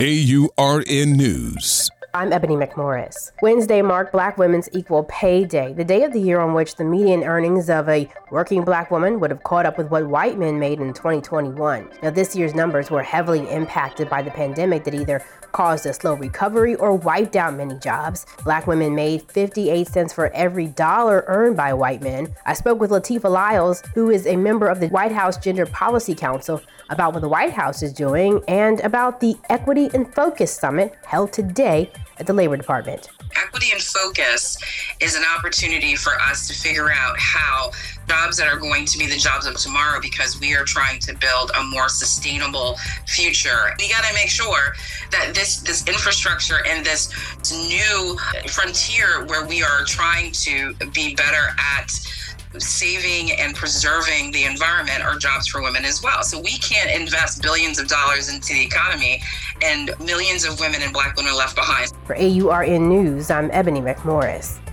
AURN News. I'm Ebony McMorris. Wednesday marked Black Women's Equal Pay Day, the day of the year on which the median earnings of a working Black woman would have caught up with what white men made in 2021. Now, this year's numbers were heavily impacted by the pandemic that either caused a slow recovery or wiped out many jobs. Black women made 58 cents for every dollar earned by white men. I spoke with Latifah Lyles, who is a member of the White House Gender Policy Council, about what the White House is doing and about the Equity in Focus Summit held today at the Labor Department. Equity in Focus is an opportunity for us to figure out how jobs that are going to be the jobs of tomorrow, because we are trying to build a more sustainable future. We got to make sure that this infrastructure and this new frontier where we are trying to be better at saving and preserving the environment are jobs for women as well. So we can't invest billions of dollars into the economy and millions of women and Black women are left behind. For AURN News, I'm Ebony McMorris.